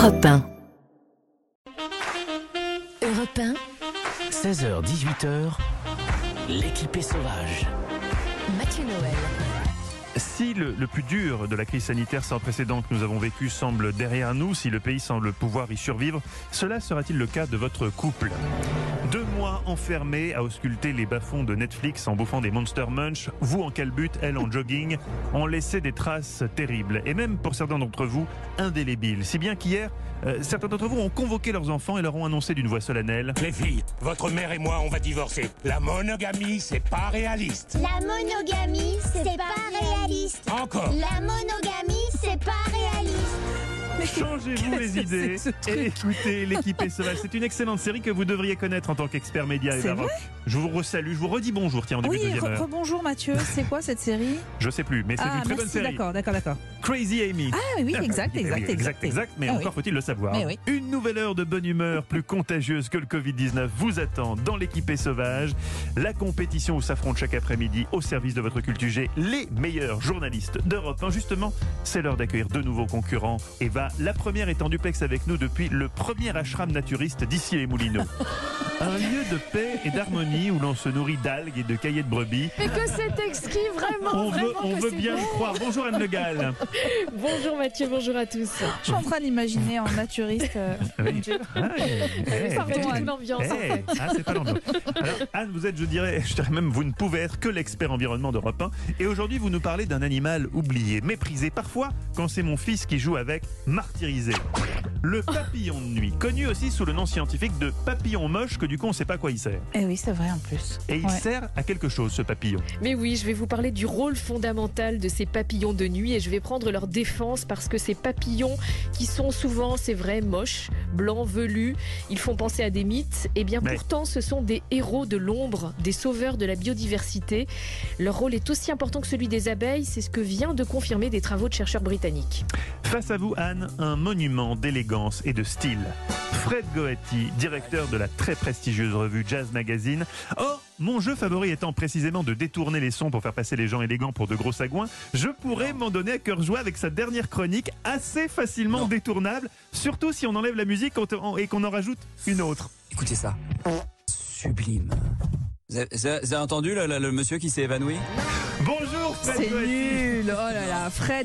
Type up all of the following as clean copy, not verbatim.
Europe 1. Europe 1. 16h-18h, l'équipée sauvage. Mathieu Noël. Si le plus dur de la crise sanitaire sans précédent que nous avons vécu semble derrière nous, si le pays semble pouvoir y survivre, cela sera-t-il le cas de votre couple ? 2 mois enfermés à ausculter les bas-fonds de Netflix en bouffant des Monster Munch, vous en calbute, elle en jogging, ont laissé des traces terribles et même pour certains d'entre vous indélébiles. Si bien qu'hier, certains d'entre vous ont convoqué leurs enfants et leur ont annoncé d'une voix solennelle: Les filles, votre mère et moi, on va divorcer. La monogamie, c'est pas réaliste. La monogamie, c'est pas réaliste. Encore. La monogamie, c'est pas réaliste. Changez-vous les idées et écoutez l'équipée sauvage. C'est une excellente série que vous devriez connaître en tant qu'expert média et baroque. Je vous resalue, je vous redis bonjour, tiens, en début de deuxième heure. Bonjour Mathieu, c'est quoi cette série? Je sais plus, mais c'est une très bonne série. D'accord. Crazy Amy. Ah oui, exact, mais encore faut-il le savoir. Oui. Une nouvelle heure de bonne humeur, plus contagieuse que le Covid-19, vous attend dans l'équipée sauvage. La compétition où s'affrontent chaque après-midi au service de votre culture G les meilleurs journalistes d'Europe 1. Justement, c'est l'heure d'accueillir de nouveaux concurrents. Eva, la première est en duplex avec nous depuis le premier ashram naturiste d'ici les Moulineaux. Un lieu de paix et d'harmonie où l'on se nourrit d'algues et de caillets de brebis. Mais que c'est exquis, vraiment. On veut bien le croire. Bonjour Anne Le Gall. Bonjour Mathieu, bonjour à tous. Je suis en train d'imaginer en naturiste. Oui. Ça fait toute l'ambiance en fait. C'est pas l'ambiance. Alors Anne, vous êtes, je dirais même, vous ne pouvez être que l'expert environnement d'Europe 1. Et aujourd'hui, vous nous parlez d'un animal oublié, méprisé, parfois quand c'est mon fils qui joue avec, martyrisé. Le papillon de nuit, connu aussi sous le nom scientifique de papillon moche, que du coup on ne sait pas à quoi il sert. Eh oui, c'est vrai en plus. Et il sert à quelque chose, ce papillon. Mais oui, je vais vous parler du rôle fondamental de ces papillons de nuit et je vais prendre leur défense parce que ces papillons qui sont souvent, c'est vrai, moches, blancs, velus, ils font penser à des mythes. Et bien pourtant, ce sont des héros de l'ombre, des sauveurs de la biodiversité. Leur rôle est aussi important que celui des abeilles, c'est ce que vient de confirmer des travaux de chercheurs britanniques. Face à vous, Anne, un monument d'élégance et de style. Fred Goetti, directeur de la très prestigieuse revue Jazz Magazine. Or, mon jeu favori étant précisément de détourner les sons pour faire passer les gens élégants pour de gros sagouins, je pourrais m'en donner à cœur joie avec sa dernière chronique assez facilement détournable, surtout si on enlève la musique et qu'on en rajoute une autre. Écoutez ça. Sublime. Vous avez entendu le monsieur qui s'est évanoui? Bonjour Fred C'est Goetti. nul. Oh là là, Fred,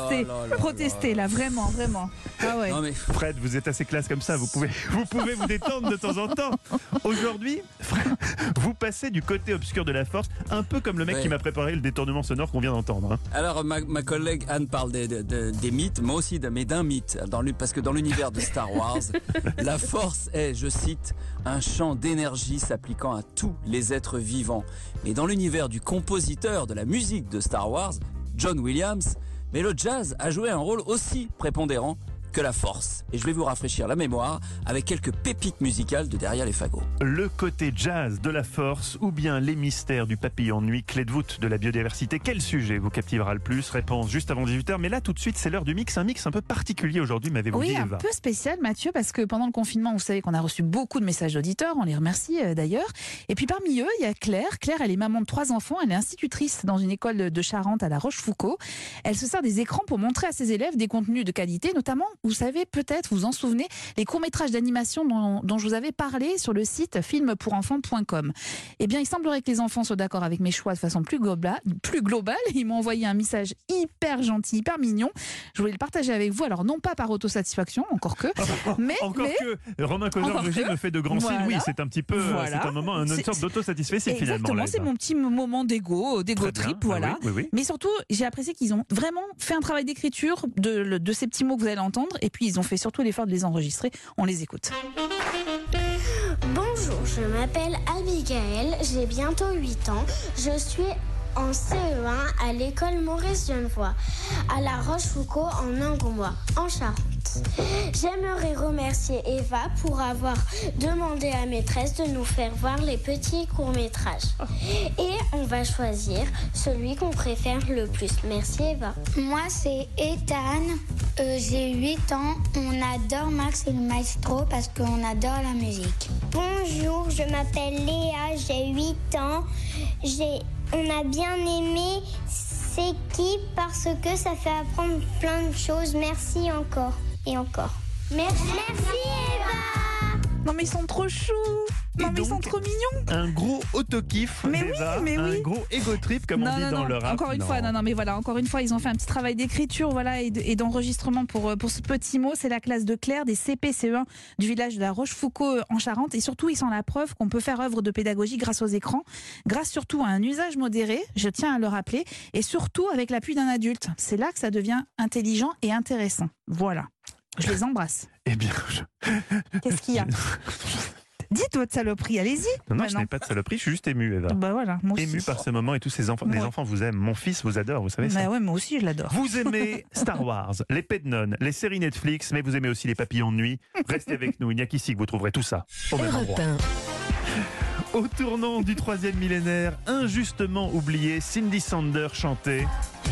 protestez là, vraiment. Ah ouais. Non mais Fred, vous êtes assez classe comme ça, vous pouvez vous détendre de temps en temps. Aujourd'hui, Fred, vous passez du côté obscur de la force, un peu comme le mec qui m'a préparé le détournement sonore qu'on vient d'entendre. Hein. alors ma collègue Anne parle des mythes, moi aussi d'un mythe, parce que dans l'univers de Star Wars, la force est, je cite, un champ d'énergie s'appliquant à tous les êtres vivants. Mais dans l'univers du compositeur de la musique de Star Wars, John Williams, mais le jazz a joué un rôle aussi prépondérant que la force. Et je vais vous rafraîchir la mémoire avec quelques pépites musicales de derrière les fagots. Le côté jazz de la force ou bien les mystères du papillon de nuit, clé de voûte de la biodiversité. Quel sujet vous captivera le plus? Réponse juste avant 18h. Mais là, tout de suite, c'est l'heure du mix. Un mix un peu particulier aujourd'hui, m'avez-vous dit, Oui, un Eva. peu spécial, Mathieu, parce que pendant le confinement, vous savez qu'on a reçu beaucoup de messages d'auditeurs, on les remercie d'ailleurs. Et puis parmi eux, il y a Claire. Claire, elle est maman de 3 enfants, elle est institutrice dans une école de Charente à La Rochefoucauld. Elle se sert des écrans pour montrer à ses élèves des contenus de qualité, notamment, vous savez peut-être, vous en souvenez, les courts-métrages d'animation dont je vous avais parlé sur le site filmpourenfants.com. Eh bien, il semblerait que les enfants soient d'accord avec mes choix de façon plus globale. Ils m'ont envoyé un message hyper gentil, hyper mignon. Je voulais le partager avec vous. Alors, non pas par autosatisfaction, encore que, mais... Romain Cosor me fait de grands signes. Oui, c'est un petit peu, c'est un moment, une sorte d'autosatisfaction finalement. Exactement, c'est mon petit moment d'égo trip, voilà. Oui. Mais surtout, j'ai apprécié qu'ils ont vraiment fait un travail d'écriture de ces petits mots que vous allez entendre, et puis ils ont fait surtout l'effort de les enregistrer. On les écoute. Bonjour, je m'appelle Abigail, j'ai bientôt 8 ans. Je suis en CE1 à l'école Maurice Genevoix, à La Rochefoucauld en Angoumois, en Charente. J'aimerais remercier Eva pour avoir demandé à maîtresse de nous faire voir les petits courts-métrages. Et on va choisir celui qu'on préfère le plus. Merci Eva. Moi c'est Ethan, j'ai 8 ans. On adore Max et le Maestro parce qu'on adore la musique. Bonjour, je m'appelle Léa, j'ai 8 ans. On a bien aimé C'est qui parce que ça fait apprendre plein de choses. Merci encore et encore. Merci Eva. Non mais ils sont trop choux. Et Non mais ils sont donc, trop mignons. Un gros auto-kiff, Mais oui, Eva, mais oui. un gros ego trip, comme on dit dans le rap. Encore une fois, mais voilà, encore une fois, ils ont fait un petit travail d'écriture, voilà, et d'enregistrement pour ce petit mot. C'est la classe de Claire des CP-CE1 du village de la Rochefoucauld en Charente, et surtout, ils sont la preuve qu'on peut faire œuvre de pédagogie grâce aux écrans, grâce surtout à un usage modéré, je tiens à le rappeler, et surtout avec l'appui d'un adulte. C'est là que ça devient intelligent et intéressant. Voilà. Je les embrasse. Eh bien, Qu'est-ce qu'il y a? Dites votre saloperie, allez-y. Non, je n'ai pas de saloperie, je suis juste ému, Eva. Bah voilà, moi aussi. Ému par ce moment et tous ces enfants. Les enfants vous aiment, mon fils vous adore, vous savez ça. Bah ouais, moi aussi je l'adore. Vous aimez Star Wars, les pets de nonnes, les séries Netflix, mais vous aimez aussi les papillons de nuit. Restez avec nous, il n'y a qu'ici que vous trouverez tout ça. Au même endroit. Europe 1. Au tournant du 3e millénaire, injustement oublié, Cindy Sander chantait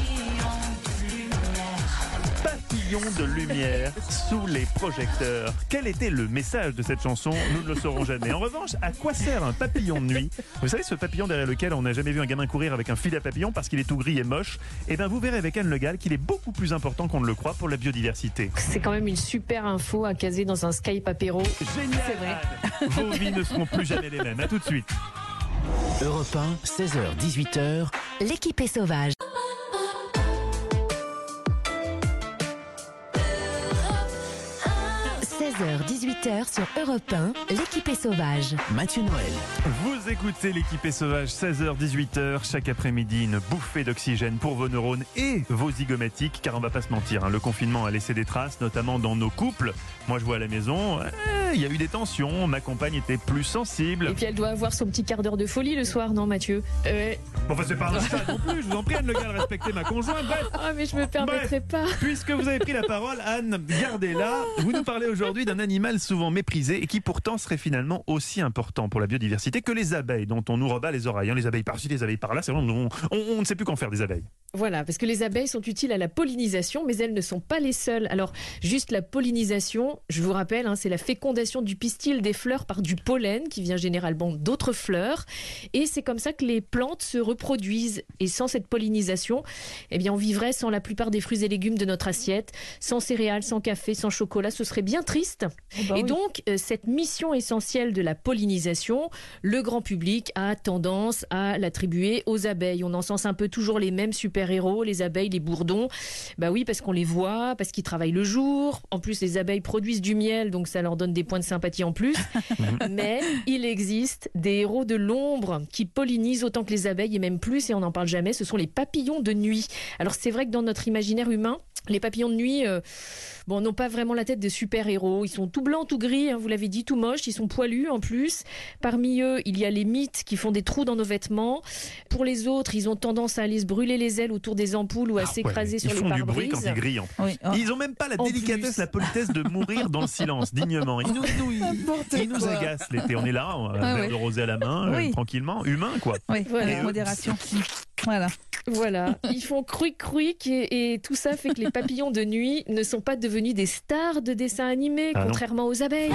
Papillon de lumière sous les projecteurs. Quel était le message de cette chanson? Nous ne le saurons jamais. En revanche, à quoi sert un papillon de nuit? Vous savez, ce papillon derrière lequel on n'a jamais vu un gamin courir avec un fil à papillon parce qu'il est tout gris et moche. Eh bien, vous verrez avec Anne Le Gall qu'il est beaucoup plus important qu'on ne le croit pour la biodiversité. C'est quand même une super info à caser dans un Skype apéro. Génial, C'est vrai. Anne. Vos vies ne seront plus jamais les mêmes. À tout de suite. Europe 1, 16h-18h, L'équipe est sauvage. h 18h sur Europe 1, l'équipe est sauvage. Mathieu Noël. Vous écoutez l'équipe est sauvage, 16h-18h, chaque après-midi, une bouffée d'oxygène pour vos neurones et vos zygomatiques, car on va pas se mentir, hein, le confinement a laissé des traces, notamment dans nos couples. Moi je vois à la maison, il y a eu des tensions, ma compagne était plus sensible. Et puis elle doit avoir son petit quart d'heure de folie le soir, non Mathieu? Bon, enfin c'est pas un chat non plus, je vous en prie Anne Le Gall, respectez ma conjointe. Bref, Ah mais je me permettrai pas. puisque vous avez pris la parole, Anne, gardez-la. Vous nous parlez aujourd'hui d'un animal souvent méprisé et qui pourtant serait finalement aussi important pour la biodiversité que les abeilles, dont on nous rebat les oreilles. Les abeilles par-ci, les abeilles par-là, c'est vrai, on ne sait plus qu'en faire des abeilles. Voilà, parce que les abeilles sont utiles à la pollinisation, mais elles ne sont pas les seules. Alors, juste la pollinisation, je vous rappelle, c'est la fécondation du pistil des fleurs par du pollen, qui vient généralement d'autres fleurs. Et c'est comme ça que les plantes se reproduisent. Et sans cette pollinisation, eh bien, on vivrait sans la plupart des fruits et légumes de notre assiette, sans céréales, sans café, sans chocolat. Ce serait bien triste. Et donc, cette mission essentielle de la pollinisation, le grand public a tendance à l'attribuer aux abeilles. On encense un peu toujours les mêmes super-héros, les abeilles, les bourdons. Bah oui, parce qu'on les voit, parce qu'ils travaillent le jour. En plus, les abeilles produisent du miel, donc ça leur donne des points de sympathie en plus. Mais il existe des héros de l'ombre qui pollinisent autant que les abeilles et même plus, et on n'en parle jamais, ce sont les papillons de nuit. Alors c'est vrai que dans notre imaginaire humain, les papillons de nuit n'ont pas vraiment la tête de super-héros. Ils sont tout blancs, tout gris, vous l'avez dit, tout moches. Ils sont poilus en plus. Parmi eux, il y a les mythes qui font des trous dans nos vêtements. Pour les autres, ils ont tendance à aller se brûler les ailes autour des ampoules ou à s'écraser sur les pare-brises. Ils font du bruit quand ils grillent. Ils n'ont même pas la délicatesse, la politesse de mourir dans le silence, dignement. Ils nous agacent l'été. On est là, un verre de rosé à la main, tranquillement, humain quoi. Oui, Voilà. avec modération. Voilà. Voilà, ils font cruic et tout ça fait que les papillons de nuit ne sont pas devenus des stars de dessins animés, contrairement aux abeilles.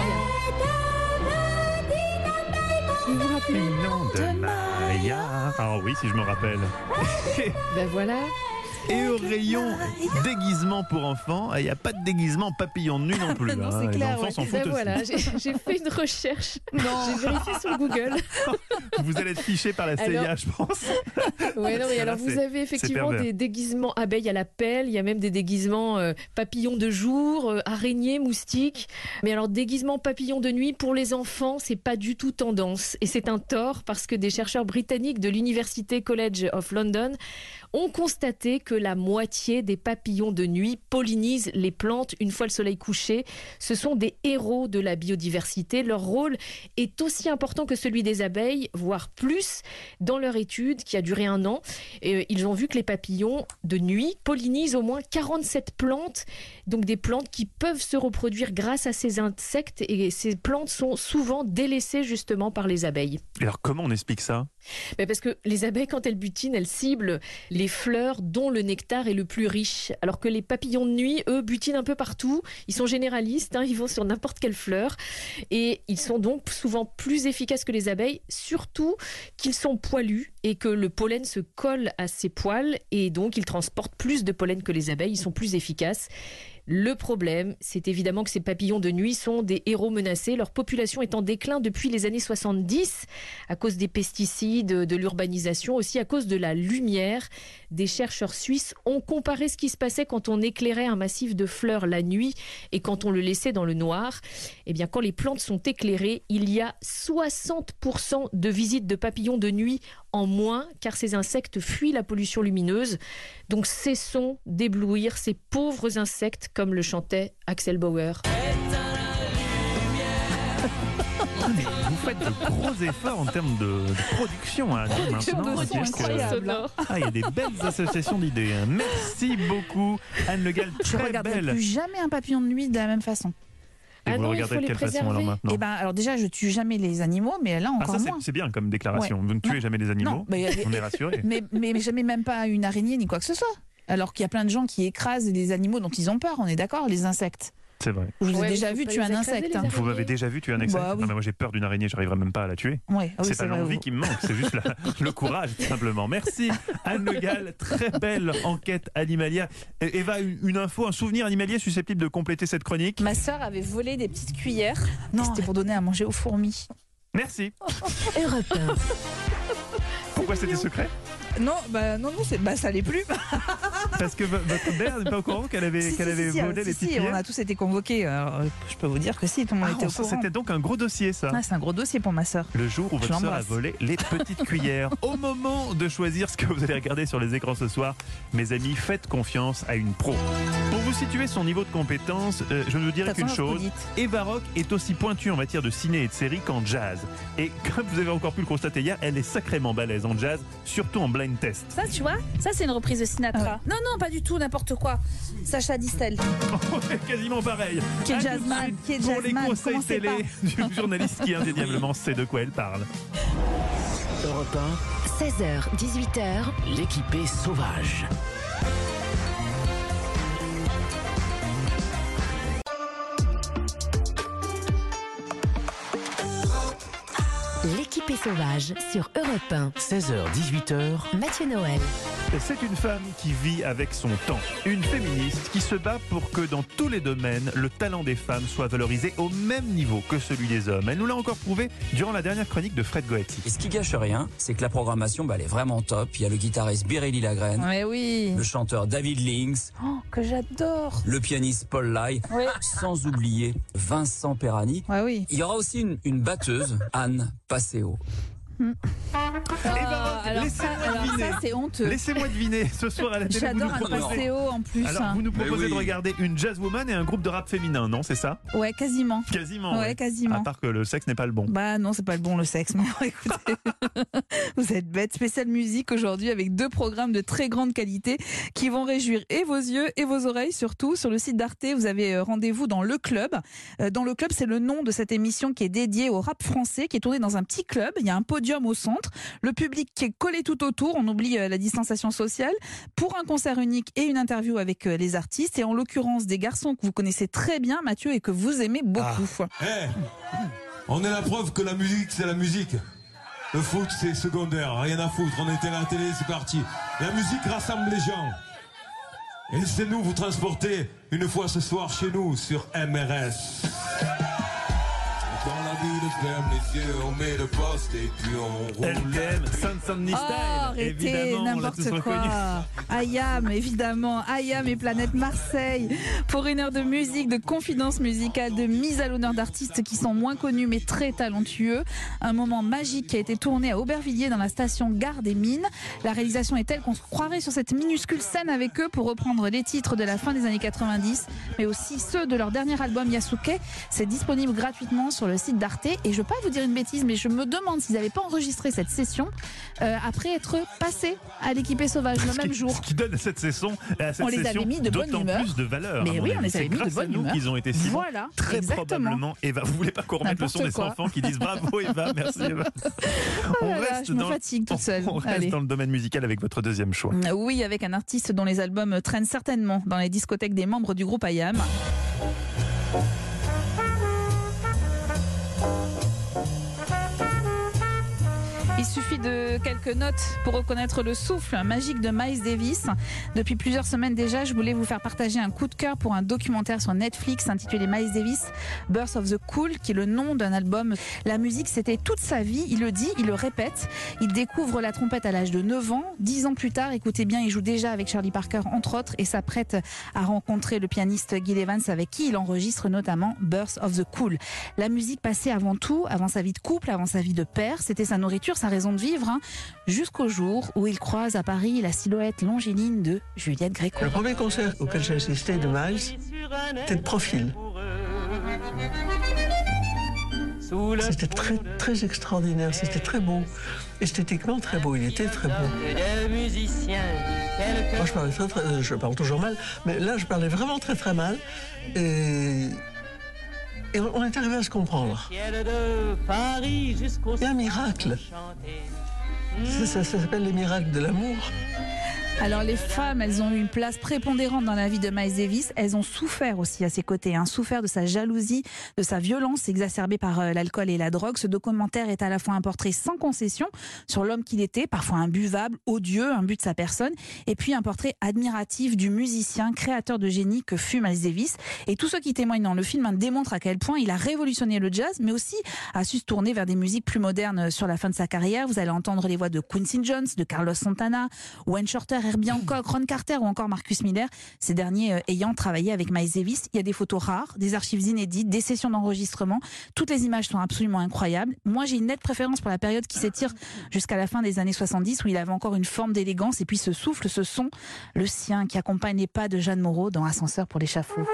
Vous vous rappelez? Nom de Maya. Ah oui, si je me rappelle. Ben voilà. Et au rayon déguisement pour enfants, il n'y a pas de déguisement papillon de nuit non plus. Non, c'est clair, les enfants s'en foutent Ben aussi. voilà, j'ai fait une recherche. J'ai vérifié sur Google. Vous allez être fiché par la CIA, je pense. Oui, non, mais Ça, alors là, vous avez effectivement pervers. des déguisements abeilles à la pelle, il y a même des déguisements papillons de jour, araignées, moustiques. Mais alors déguisement papillon de nuit pour les enfants, c'est pas du tout tendance. Et c'est un tort parce que des chercheurs britanniques de l'Université College of London ont constaté que la moitié des papillons de nuit pollinisent les plantes une fois le soleil couché. Ce sont des héros de la biodiversité. Leur rôle est aussi important que celui des abeilles, voire plus. Dans leur étude qui a duré 1 an, ils ont vu que les papillons de nuit pollinisent au moins 47 plantes, donc des plantes qui peuvent se reproduire grâce à ces insectes, et ces plantes sont souvent délaissées justement par les abeilles. Et alors comment on explique ça? Parce que les abeilles, quand elles butinent, elles ciblent les fleurs dont le nectar est le plus riche. Alors que les papillons de nuit, eux, butinent un peu partout. Ils sont généralistes, ils vont sur n'importe quelle fleur. Et ils sont donc souvent plus efficaces que les abeilles, surtout qu'ils sont poilus et que le pollen se colle à ces poils. Et donc, ils transportent plus de pollen que les abeilles. Ils sont plus efficaces. Le problème, c'est évidemment que ces papillons de nuit sont des héros menacés. Leur population est en déclin depuis les années 70 à cause des pesticides, de l'urbanisation, aussi à cause de la lumière. Des chercheurs suisses ont comparé ce qui se passait quand on éclairait un massif de fleurs la nuit et quand on le laissait dans le noir. Eh bien, quand les plantes sont éclairées, il y a 60% de visites de papillons de nuit en moins, car ces insectes fuient la pollution lumineuse. Donc cessons d'éblouir ces pauvres insectes, comme le chantait Axel Bauer. Vous faites de gros efforts en termes de production. Hein, maintenant, de son incroyable. il y a des belles associations d'idées. Hein. Merci beaucoup, Anne Le Gall. Je ne regarderai plus jamais un papillon de nuit de la même façon. Et vous le regardez de quelle façon alors maintenant? Alors déjà, je tue jamais les animaux, mais là encore moins. C'est bien comme déclaration. Ouais. Vous ne tuez jamais les animaux, on est rassurés. Mais jamais même pas une araignée ni quoi que ce soit. Alors qu'il y a plein de gens qui écrasent des animaux dont ils ont peur, on est d'accord, les insectes. C'est vrai. Je vous ai déjà vu tuer un insecte. Vous m'avez déjà vu tuer un insecte? Oui. Moi j'ai peur d'une araignée, j'arriverai même pas à la tuer. C'est pas l'envie qui me manque, c'est juste le courage tout simplement. Merci Anne Le Gall, très belle enquête animalière. Eva, une info, un souvenir animalier susceptible de compléter cette chronique? Ma sœur avait volé des petites cuillères. C'était pour donner à manger aux fourmis. Merci. Europe 1. Pourquoi c'était secret? Non, ça l'est plus. Parce que votre mère n'est pas au courant qu'elle avait volé les petites cuillères. On a tous été convoqués. Alors, je peux vous dire que si, tout le monde était au courant. C'était donc un gros dossier, ça. C'est un gros dossier pour ma sœur. Le jour où votre sœur a volé les petites cuillères. Au moment de choisir ce que vous allez regarder sur les écrans ce soir, mes amis, faites confiance à une pro. Pour vous situer son niveau de compétence, je ne vous dirai qu'une chose. Eva Rock est aussi pointue en matière de ciné et de série qu'en jazz. Et comme vous avez encore pu le constater hier, elle est sacrément balèze en jazz, surtout en blind test. Ça, tu vois, ça c'est une reprise de Sinatra. Non, pas du tout, n'importe quoi. Sacha Distel. Quasiment pareil. Qui est jazzman. Pour les conseils télé du journaliste qui indéniablement sait de quoi elle parle. Europe 1, 16h, 18h. l'équipée sauvage. L'équipée sauvage sur Europe 1. 16h, 18h. Mathieu Noël. C'est une femme qui vit avec son temps. Une féministe qui se bat pour que dans tous les domaines, le talent des femmes soit valorisé au même niveau que celui des hommes. Elle nous l'a encore prouvé durant la dernière chronique de Fred Goetti. Et ce qui gâche rien, c'est que la programmation, elle est vraiment top. Il y a le guitariste Biréli Lagrène, le chanteur David Links, que j'adore, le pianiste Paul Lai, sans oublier Vincent Perani. Il y aura aussi une batteuse, Anne Passeo. Ça c'est honteux. Laissez-moi deviner, ce soir à la télé. J'adore un Passeo en plus. Alors vous nous proposez de regarder une jazzwoman et un groupe de rap féminin, non, c'est ça? Ouais, quasiment. Quasiment. À part que le sexe n'est pas le bon. Bah non, c'est pas le bon le sexe. Mais écoutez, vous êtes bêtes. Spéciale musique aujourd'hui avec 2 programmes de très grande qualité qui vont réjouir et vos yeux et vos oreilles surtout. Sur le site d'Arte, vous avez rendez-vous dans Le Club. Dans Le Club, c'est le nom de cette émission qui est dédiée au rap français, qui est tournée dans un petit club. Il y a un podium au centre, le public qui est collé tout autour, on oublie la distanciation sociale, pour un concert unique et une interview avec les artistes, et en l'occurrence des garçons que vous connaissez très bien, Mathieu, et que vous aimez beaucoup. On est la preuve que la musique, c'est la musique. Le foot, c'est secondaire, rien à foutre, on était à la télé, c'est parti. La musique rassemble les gens. Et laissez-nous vous transporter une fois ce soir chez nous sur MRS. LTM, Saint-Saint-Denis style. Arrêtez, n'importe quoi. Ayam, évidemment. Ayam et Planète Marseille. Pour une heure de musique, de confidence musicale, de mise à l'honneur d'artistes qui sont moins connus mais très talentueux. Un moment magique qui a été tourné à Aubervilliers dans la station Gare des Mines. La réalisation est telle qu'on se croirait sur cette minuscule scène avec eux pour reprendre les titres de la fin des années 90, mais aussi ceux de leur dernier album Yasuke. C'est disponible gratuitement sur le site d'Arte. Et je ne veux pas vous dire une bêtise, mais je me demande s'ils n'avaient pas enregistré cette session après être passés à l'équipée sauvage le même jour. Ce qui donne à cette session, on les avait mis de bonne humeur. Plus de valeur. Mais oui, on les avait mis de bonne humeur. Qu'ils ont été si bons. Très exactement. Probablement. Eva, vous voulez pas qu'on remette le son des enfants qui disent bravo Eva, merci Eva. Je me fatigue toute seule. On reste dans le domaine musical avec votre deuxième choix. Oui, avec un artiste dont les albums traînent certainement dans les discothèques des membres du groupe Ayam. Il suffit de quelques quelques notes pour reconnaître le souffle magique de Miles Davis. Depuis plusieurs semaines déjà, je voulais vous faire partager un coup de cœur pour un documentaire sur Netflix intitulé Miles Davis, Birth of the Cool, qui est le nom d'un album. La musique, c'était toute sa vie, il le dit, il le répète. Il découvre la trompette à l'âge de 9 ans. 10 ans plus tard, écoutez bien, il joue déjà avec Charlie Parker, entre autres, et s'apprête à rencontrer le pianiste Gil Evans, avec qui il enregistre notamment Birth of the Cool. La musique passait avant tout, avant sa vie de couple, avant sa vie de père. C'était sa nourriture, sa raison de vivre, jusqu'au jour où il croise à Paris la silhouette longiligne de Juliette Gréco. Le premier concert auquel j'ai assisté de Miles, c'était de profil. C'était très, très extraordinaire, c'était très beau. Esthétiquement très beau, il était très beau. Moi je parle toujours mal, mais là je parlais vraiment très très mal. Et on est arrivé à se comprendre. Il y a un miracle. Ça s'appelle les miracles de l'amour. Alors les femmes, elles ont eu une place prépondérante dans la vie de Miles Davis. Elles ont souffert aussi à ses côtés, souffert de sa jalousie, de sa violence exacerbée par l'alcool et la drogue. Ce documentaire est à la fois un portrait sans concession sur l'homme qu'il était, parfois imbuvable, odieux, imbu de sa personne, et puis un portrait admiratif du musicien, créateur de génie que fut Miles Davis. Et tous ceux qui témoignent dans le film démontrent à quel point il a révolutionné le jazz, mais aussi a su se tourner vers des musiques plus modernes sur la fin de sa carrière. Vous allez entendre les voix de Quincy Jones, de Carlos Santana, Wayne Shorter, Herbie Hancock, Ron Carter ou encore Marcus Miller, ces derniers ayant travaillé avec Miles Davis. Il y a des photos rares, des archives inédites, des sessions d'enregistrement. Toutes les images sont absolument incroyables. Moi, j'ai une nette préférence pour la période qui s'étire jusqu'à la fin des années 70, où il avait encore une forme d'élégance, et puis ce souffle, ce son, le sien, qui accompagne les pas de Jeanne Moreau dans Ascenseur pour l'échafaud.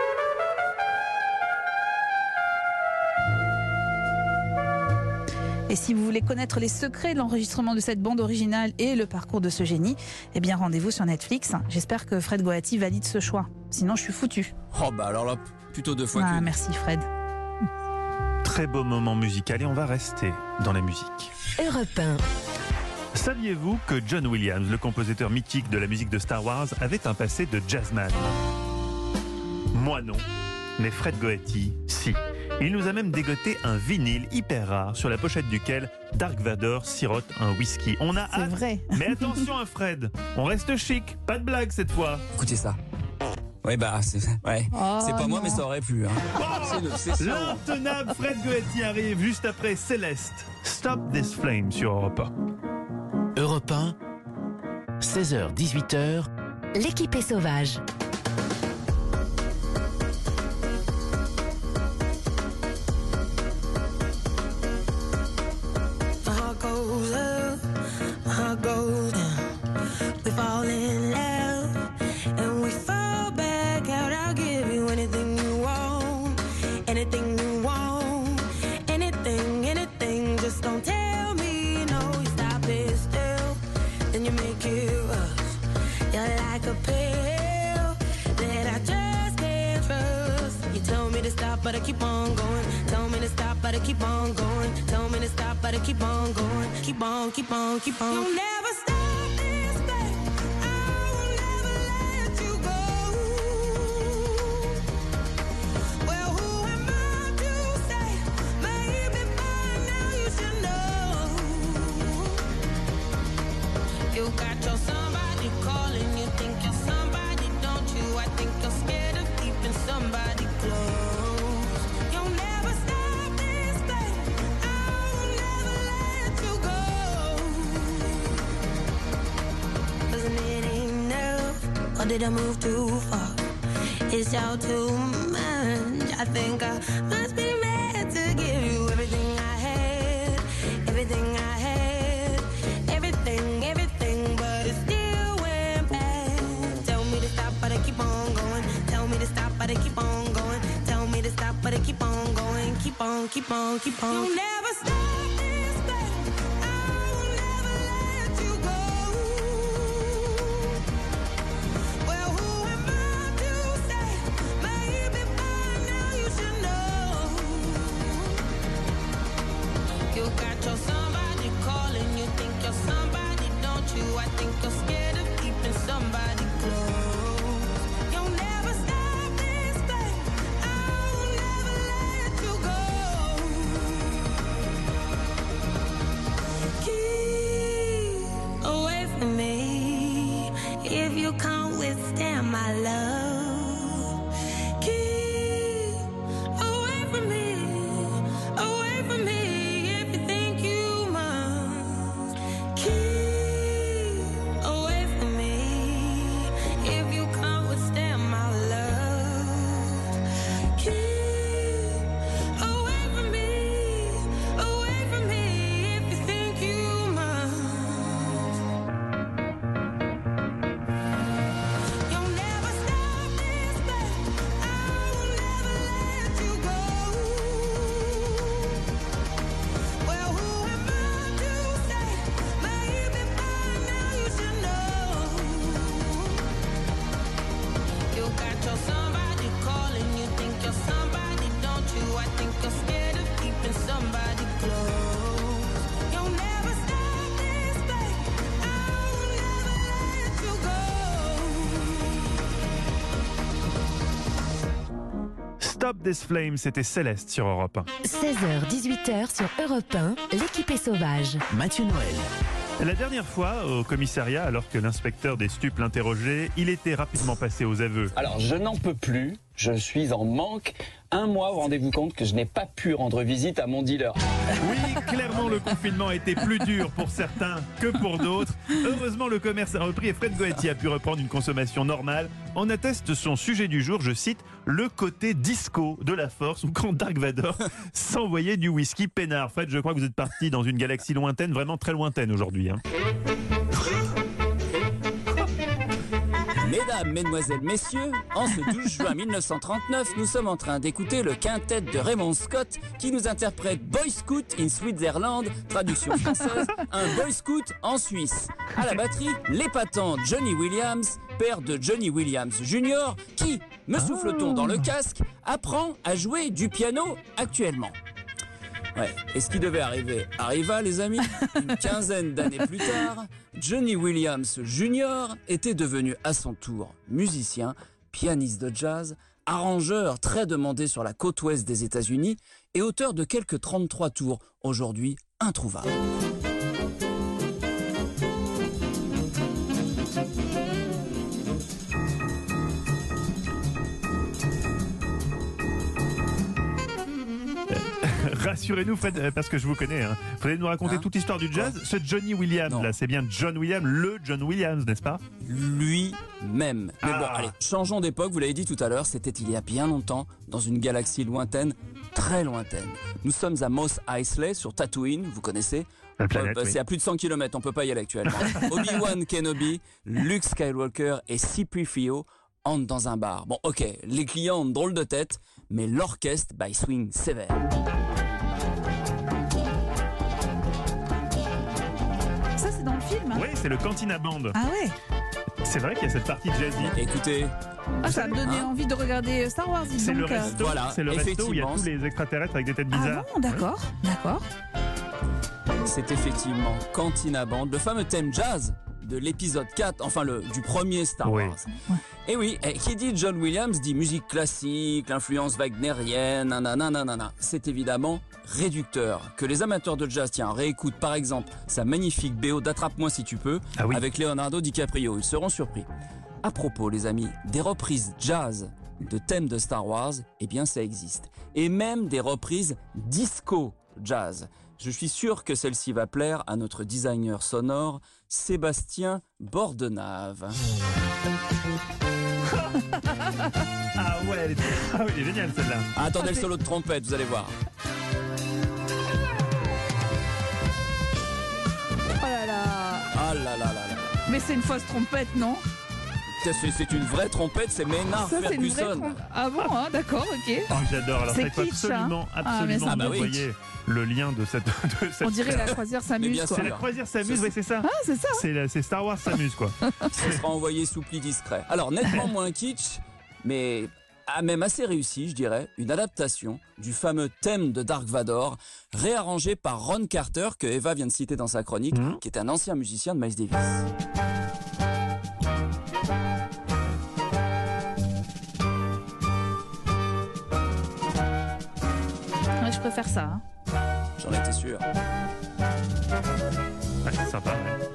Et si vous voulez connaître les secrets de l'enregistrement de cette bande originale et le parcours de ce génie, eh bien rendez-vous sur Netflix. J'espère que Fred Goati valide ce choix. Sinon, je suis foutu. Oh bah alors là, plutôt 2 fois que... Merci Fred. Très beau moment musical et on va rester dans la musique. Europe 1. Saviez-vous que John Williams, le compositeur mythique de la musique de Star Wars, avait un passé de jazzman? Moi non, mais Fred Goati, si. Il nous a même dégoté un vinyle hyper rare sur la pochette duquel Dark Vador sirote un whisky. On a hâte. C'est vrai. Mais attention Fred, on reste chic, pas de blague cette fois. Écoutez ça. Ouais bah c'est pas moi mais ça aurait pu. C'est l'intenable Fred Goati arrive juste après Céleste. Stop This Flame sur Europe 1. Europe 1, 16h-18h. L'équipe est sauvage. But I keep on going. Tell me to stop, but I keep on going. Tell me to stop, but I keep on going. Keep on, keep on, keep on. You'll never stop this thing. I will never let you go. Well, who am I to say? Maybe by now you should know. You got your somebody calling. You think you're somebody, don't you? I think you're scared of keeping somebody close. Or did I move too far? It's all too much. I think I must be mad to give you everything I had. Everything I had. Everything, everything. But it still went bad. Tell me to stop, but I keep on going. Tell me to stop, but I keep on going. Tell me to stop, but I keep on going. Keep on, keep on, keep on. You'll never stop. you're scared of keeping somebody close. You'll never stop this, babe. I'll never let you go. Stop This Flame, c'était Céleste sur Europe 1. 16h-18h sur Europe 1, l'équipe est sauvage. Mathieu Noël. La dernière fois, au commissariat, alors que l'inspecteur des stupes l'interrogeait, il était rapidement passé aux aveux. Alors, je n'en peux plus, je suis en manque. Un mois, vous rendez-vous compte que je n'ai pas pu rendre visite à mon dealer. Oui, clairement, le confinement était plus dur pour certains que pour d'autres. Heureusement, le commerce a repris et Fred Goetti a pu reprendre une consommation normale. En atteste son sujet du jour, je cite, le côté disco de la force, ou quand Dark Vador s'envoyait du whisky peinard. Fred, je crois que vous êtes parti dans une galaxie lointaine, vraiment très lointaine aujourd'hui. Hein. Mesdames, mesdemoiselles, messieurs, en ce 12 juin 1939, nous sommes en train d'écouter le quintet de Raymond Scott qui nous interprète Boy Scout in Switzerland, traduction française, un Boy Scout en Suisse. À la batterie, l'épatant Johnny Williams, père de Johnny Williams Jr., qui, me souffle-t-on dans le casque, apprend à jouer du piano actuellement. Ouais. Et ce qui devait arriver arriva, les amis. Une quinzaine d'années plus tard, Johnny Williams Jr. était devenu à son tour musicien, pianiste de jazz, arrangeur très demandé sur la côte ouest des États-Unis et auteur de quelques 33 tours, aujourd'hui introuvables. Rassurez-nous, Fred, parce que je vous connais. Hein. Vous allez nous raconter toute l'histoire du jazz. Ce Johnny Williams, là, c'est bien John Williams, le John Williams, n'est-ce pas? Lui-même. Mais bon, allez, changeons d'époque, vous l'avez dit tout à l'heure, c'était il y a bien longtemps, dans une galaxie lointaine, très lointaine. Nous sommes à Mos Eisley, sur Tatooine, vous connaissez. C'est à plus de 100 km, on peut pas y aller actuellement. Obi-Wan Kenobi, Luke Skywalker et C-3PO entrent dans un bar. Bon, ok, les clients ont drôle de tête, mais l'orchestre, il swing sévère. Ça, c'est dans le film, hein? Oui, c'est le Cantina Band. Ah ouais. C'est vrai qu'il y a cette partie jazzy. Écoutez... Ah, ça me donnait envie de regarder Star Wars. C'est le resto, voilà, c'est le resto où il y a tous les extraterrestres avec des têtes bizarres. Ah bon, d'accord, d'accord. C'est effectivement Cantina Band, le fameux thème jazz de l'épisode 4, enfin du premier Star Wars. Ouais. Et oui, qui dit John Williams dit musique classique, l'influence wagnérienne, nanana. C'est évidemment réducteur. Que les amateurs de jazz, réécoutent par exemple sa magnifique BO d'Attrape-moi si tu peux, avec Leonardo DiCaprio, ils seront surpris. À propos, les amis, des reprises jazz de thèmes de Star Wars, eh bien ça existe. Et même des reprises disco jazz. Je suis sûr que celle-ci va plaire à notre designer sonore, Sébastien Bordenave. Ah ouais, elle est géniale celle-là. Attendez le solo de trompette, vous allez voir. Oh là là. Ah là là là là. Mais c'est une fausse trompette, non? C'est une vraie trompette, c'est Maynard Ferguson. Ah bon, hein, d'accord, ok. Oh, j'adore. Alors, il faut absolument envoyer le lien de cette On dirait la croisière s'amuse, quoi. C'est la croisière s'amuse, oui, c'est ça. Ah, c'est ça. C'est Star Wars s'amuse, quoi. Ce sera envoyé sous pli discret. Alors, nettement moins kitsch, mais même assez réussi, je dirais, une adaptation du fameux thème de Dark Vador, réarrangé par Ron Carter, que Eva vient de citer dans sa chronique, qui est un ancien musicien de Miles Davis. Je préfère ça. Hein. J'en étais sûr. Ah, c'est sympa, ouais.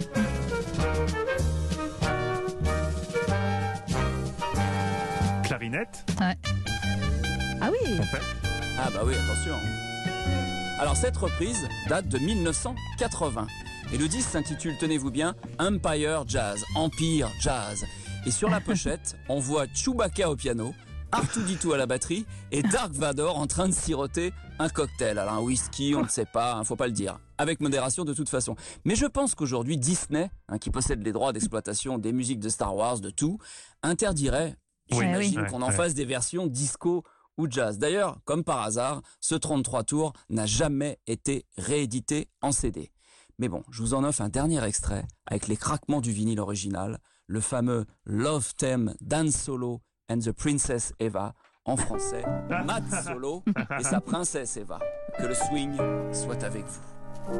Clarinette. Ouais. Ah oui. Ah bah oui, attention. Alors cette reprise date de 1980. Et le disque s'intitule, tenez-vous bien, Empire Jazz, Empire Jazz. Et sur la pochette, on voit Chewbacca au piano, R2-D2 à la batterie et Dark Vador en train de siroter un cocktail. Alors un whisky, on ne sait pas, faut pas le dire. Avec modération de toute façon. Mais je pense qu'aujourd'hui Disney, qui possède les droits d'exploitation des musiques de Star Wars, de tout, interdirait, j'imagine, qu'on en fasse des versions disco ou jazz. D'ailleurs, comme par hasard, ce 33 tours n'a jamais été réédité en CD. Mais bon, je vous en offre un dernier extrait avec les craquements du vinyle original, le fameux Love Theme d'Han Solo and the Princess Eva, en français, Matt Solo et sa princesse Eva. Que le swing soit avec vous.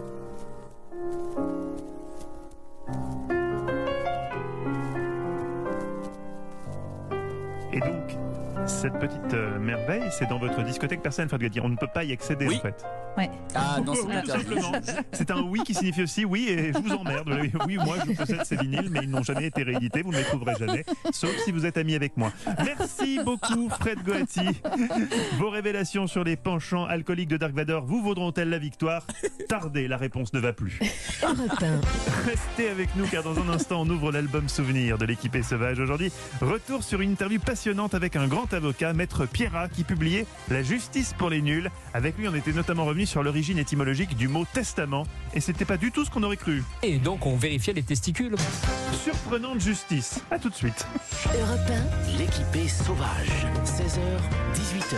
Et donc, cette petite merveille, c'est dans votre discothèque personnelle, Fred Gatti. On ne peut pas y accéder, Oui. en fait. Ouais. Ah non, c'est Oui, tout interdit. simplement. C'est un oui qui signifie aussi oui, et je vous emmerde. Oui, moi, je possède ces vinyles, mais ils n'ont jamais été réédités. Vous ne les trouverez jamais, sauf si vous êtes ami avec moi. Merci beaucoup, Fred Goati. Vos révélations sur les penchants alcooliques de Dark Vador vous vaudront-elles la victoire? Tardez, la réponse ne va plus. Europe 1. Restez avec nous, car dans un instant, on ouvre l'album Souvenir de l'équipée sauvage. Aujourd'hui, retour sur une interview passionnante avec un grand avocat, Maître Pierrat, qui publiait La justice pour les nuls. Avec lui, on était notamment revenu sur l'origine étymologique du mot testament, et c'était pas du tout ce qu'on aurait cru. Et donc on vérifiait les testicules. Surprenante justice. À tout de suite. Europe 1. L'équipée sauvage. 16h, 18h.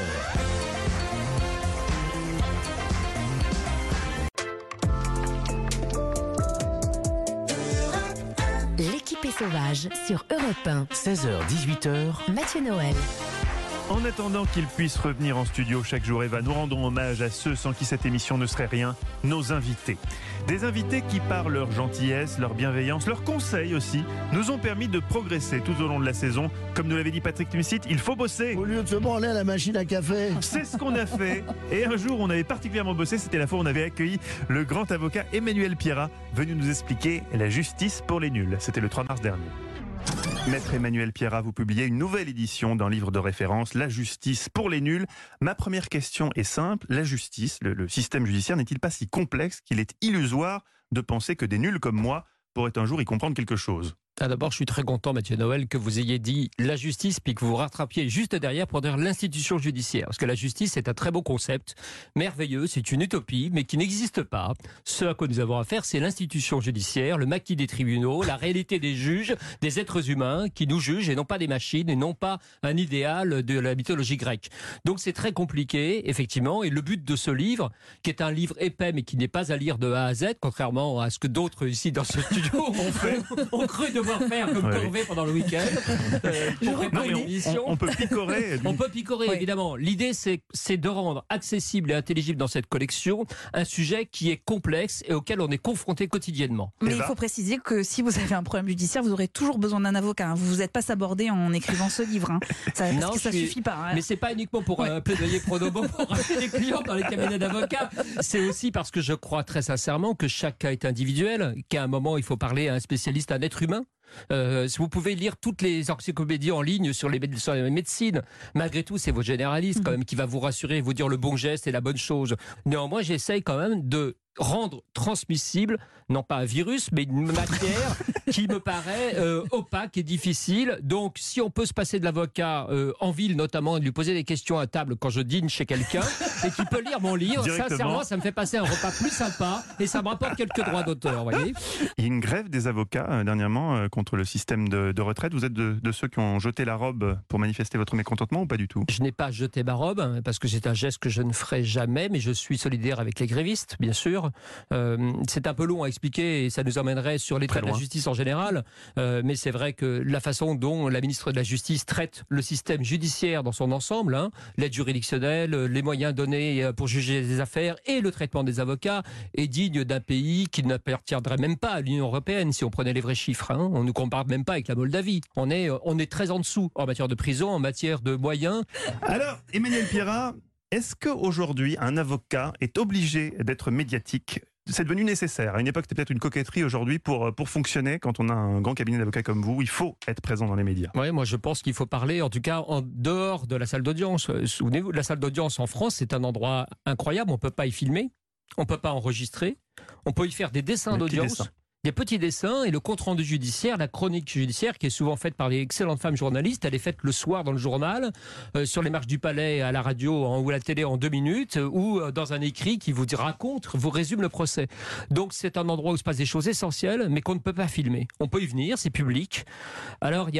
L'équipée sauvage sur Europe 1. 16h, 18h. Mathieu Noël. En attendant qu'il puisse revenir en studio chaque jour, Eva, nous rendons hommage à ceux sans qui cette émission ne serait rien, nos invités. Des invités qui, par leur gentillesse, leur bienveillance, leurs conseils aussi, nous ont permis de progresser tout au long de la saison. Comme nous l'avait dit Patrick Timsit, il faut bosser. Au lieu de se branler à la machine à café. C'est ce qu'on a fait. Et un jour, on avait particulièrement bossé, c'était la fois où on avait accueilli le grand avocat Emmanuel Pierrat, venu nous expliquer la justice pour les nuls. C'était le 3 mars dernier. Maître Emmanuel Pierrat, vous publiez une nouvelle édition d'un livre de référence, La justice pour les nuls. Ma première question est simple. La justice, le système judiciaire, n'est-il pas si complexe qu'il est illusoire de penser que des nuls comme moi pourraient un jour y comprendre quelque chose? D'abord, je suis très content, Mathieu Noël, que vous ayez dit la justice, puis que vous vous rattrapiez juste derrière pour dire l'institution judiciaire. Parce que la justice, c'est un très beau concept, merveilleux, c'est une utopie, mais qui n'existe pas. Ce à quoi nous avons affaire, c'est l'institution judiciaire, le maquis des tribunaux, la réalité des juges, des êtres humains qui nous jugent et non pas des machines, et non pas un idéal de la mythologie grecque. Donc c'est très compliqué, effectivement, et le but de ce livre, qui est un livre épais, mais qui n'est pas à lire de A à Z, contrairement à ce que d'autres ici dans ce studio ont cru devoir faire comme corvée pendant le week-end. On peut picorer. On peut picorer, évidemment. L'idée, c'est de rendre accessible et intelligible dans cette collection un sujet qui est complexe et auquel on est confronté quotidiennement. Mais il faut préciser que si vous avez un problème judiciaire, vous aurez toujours besoin d'un avocat. Vous vous êtes pas sabordé en écrivant ce livre. Parce que ça suffit pas. Mais c'est pas uniquement pour plaidoyer pro bono pour racheter des clients dans les cabinets d'avocats. C'est aussi parce que je crois très sincèrement que chaque cas est individuel, qu'à un moment, il faut parler à un spécialiste, à un être humain. Vous pouvez lire toutes les encyclopédies en ligne sur les médecines. Malgré tout, c'est votre généraliste quand même qui va vous rassurer et vous dire le bon geste et la bonne chose. Néanmoins, j'essaye quand même de rendre transmissible, non pas un virus, mais une matière qui me paraît opaque et difficile. Donc, si on peut se passer de l'avocat en ville, notamment, et lui poser des questions à table quand je dîne chez quelqu'un, et qui peut lire mon livre, sincèrement, ça me fait passer un repas plus sympa, et ça me rapporte quelques droits d'auteur, vous voyez. Il y a une grève des avocats dernièrement contre le système de retraite. Vous êtes de ceux qui ont jeté la robe pour manifester votre mécontentement ou pas du tout? Je n'ai pas jeté ma robe, parce que c'est un geste que je ne ferai jamais, mais je suis solidaire avec les grévistes, bien sûr. C'est un peu long à expliquer et ça nous emmènerait sur l'état de la justice en général, mais c'est vrai que la façon dont la ministre de la Justice traite le système judiciaire dans son ensemble, l'aide juridictionnelle, les moyens donnés pour juger des affaires et le traitement des avocats est digne d'un pays qui n'appartiendrait même pas à l'Union européenne si on prenait les vrais chiffres. On ne nous compare même pas avec la Moldavie. On est très en dessous en matière de prison, en matière de moyens. Alors, Emmanuel Pierrat, est-ce qu'aujourd'hui, un avocat est obligé d'être médiatique? C'est devenu nécessaire. À une époque, c'était peut-être une coquetterie. Aujourd'hui, pour fonctionner, quand on a un grand cabinet d'avocats comme vous, il faut être présent dans les médias. Oui, moi je pense qu'il faut parler, en tout cas en dehors de la salle d'audience. Souvenez-vous, la salle d'audience en France, c'est un endroit incroyable. On ne peut pas y filmer, on ne peut pas enregistrer, on peut y faire des dessins d'audience. Des petits dessins et le compte-rendu judiciaire, la chronique judiciaire qui est souvent faite par les excellentes femmes journalistes. Elle est faite le soir dans le journal, sur les marches du palais, à la radio ou à la télé en 2 minutes, ou dans un écrit qui vous raconte, vous résume le procès. Donc c'est un endroit où se passent des choses essentielles, mais qu'on ne peut pas filmer. On peut y venir, c'est public. Alors il y a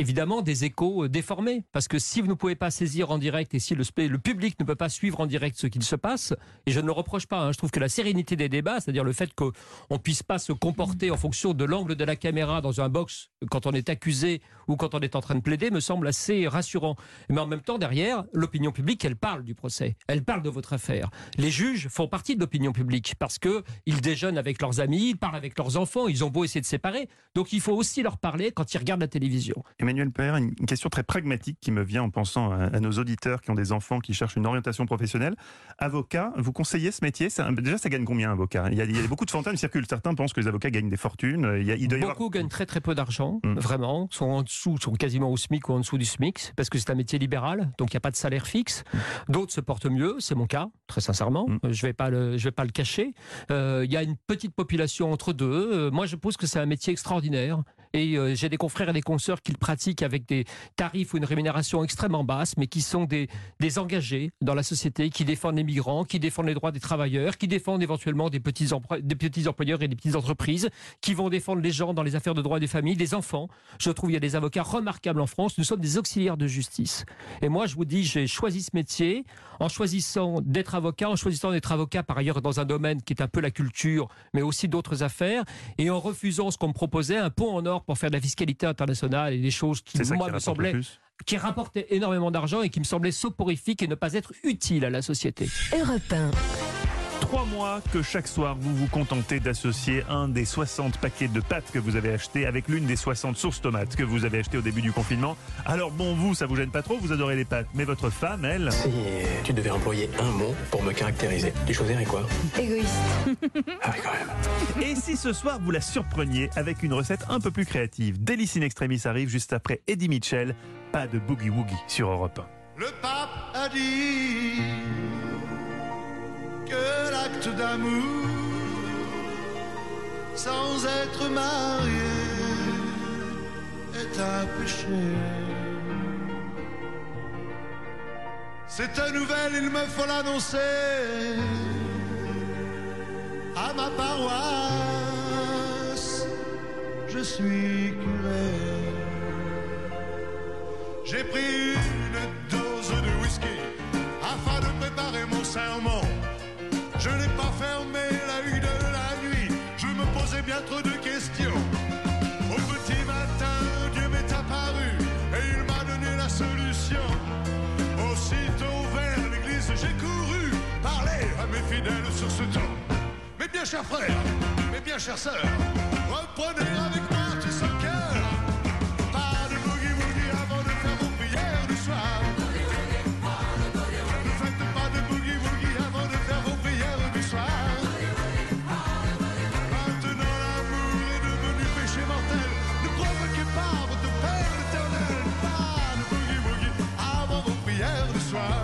évidemment des échos déformés. Parce que si vous ne pouvez pas saisir en direct et si le public ne peut pas suivre en direct ce qu'il se passe, et je ne le reproche pas, hein, je trouve que la sérénité des débats, c'est-à-dire le fait qu'on ne puisse pas se comporter en fonction de l'angle de la caméra dans un box quand on est accusé ou quand on est en train de plaider, me semble assez rassurant. Mais en même temps, derrière, l'opinion publique, elle parle du procès, elle parle de votre affaire. Les juges font partie de l'opinion publique parce qu'ils déjeunent avec leurs amis, ils parlent avec leurs enfants, ils ont beau essayer de séparer. Donc il faut aussi leur parler quand ils regardent la télévision. Emmanuel Père, une question très pragmatique qui me vient en pensant à nos auditeurs qui ont des enfants qui cherchent une orientation professionnelle. Avocat, vous conseillez ce métier? Déjà, ça gagne combien, avocat? Il y a beaucoup de fantasmes qui circulent. Certains pensent que les avocats gagnent des fortunes. Beaucoup gagnent très très peu d'argent, vraiment. Sont en dessous, sont quasiment au SMIC ou en dessous du SMIC, parce que c'est un métier libéral, donc il n'y a pas de salaire fixe. D'autres se portent mieux, c'est mon cas, très sincèrement. Je vais pas le cacher. Il y a une petite population entre deux. Moi, je pense que c'est un métier extraordinaire. Et j'ai des confrères et des consoeurs qui le pratiquent avec des tarifs ou une rémunération extrêmement basse, mais qui sont des engagés dans la société, qui défendent les migrants, qui défendent les droits des travailleurs, qui défendent éventuellement des petits employeurs et des petites entreprises, qui vont défendre les gens dans les affaires de droit des familles, des enfants. Je trouve qu'il y a des avocats remarquables en France. Nous sommes des auxiliaires de justice. Et moi, je vous dis, j'ai choisi ce métier en choisissant d'être avocat par ailleurs dans un domaine qui est un peu la culture, mais aussi d'autres affaires, et en refusant ce qu'on me proposait, un pont en or pour faire de la fiscalité internationale et des choses qui, moi, me semblaient, qui rapportaient énormément d'argent et qui me semblaient soporifiques et ne pas être utiles à la société. Europe 1. 3 mois que chaque soir vous vous contentez d'associer un des 60 paquets de pâtes que vous avez acheté avec l'une des 60 sources tomates que vous avez achetées au début du confinement. Alors bon, vous, ça vous gêne pas trop, vous adorez les pâtes, mais votre femme, elle... Si tu devais employer un mot pour me caractériser, tu choisirais quoi? Égoïste. Ah oui, quand même. Et si ce soir vous la surpreniez avec une recette un peu plus créative? Délice in extremis arrive juste après Eddie Mitchell, pas de boogie-woogie sur Europe 1. Le pape a dit que l'acte d'amour sans être marié est un péché. Cette nouvelle, il me faut l'annoncer à ma paroisse. Je suis curé. J'ai pris une dose de whisky afin de préparer mon sermon. Je n'ai pas fermé l'œil de la nuit, je me posais bien trop de questions. Au petit matin, Dieu m'est apparu et il m'a donné la solution. Aussitôt vers l'église, j'ai couru parler à mes fidèles sur ce ton. Mes bien chers frères, mes bien chères sœurs, reprenez avec moi tous en cœur. Pas de boogie-woogie avant de faire vos prières du soir. Ne faites pas de boogie-woogie avant de faire vos prières du soir. Maintenant l'amour est devenu péché mortel. Ne provoquez pas votre Père éternel. Pas de boogie-woogie avant vos prières du soir.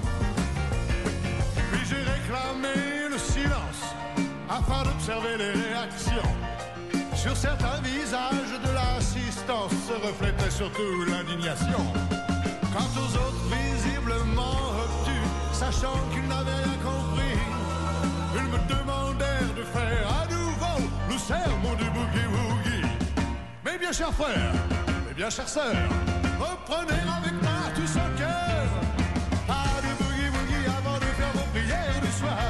Puis j'ai réclamé le silence afin d'observer les réactions. Sur certains visages de l'assistance se reflétait surtout l'indignation. Quant aux autres visiblement obtus, sachant qu'ils n'avaient rien compris, ils me demandèrent de faire à nouveau le sermon du boogie-woogie. Mes bien chers frères, mes bien chères sœurs, reprenez avec moi tous en cœur. Pas de boogie-woogie avant de faire vos prières du soir.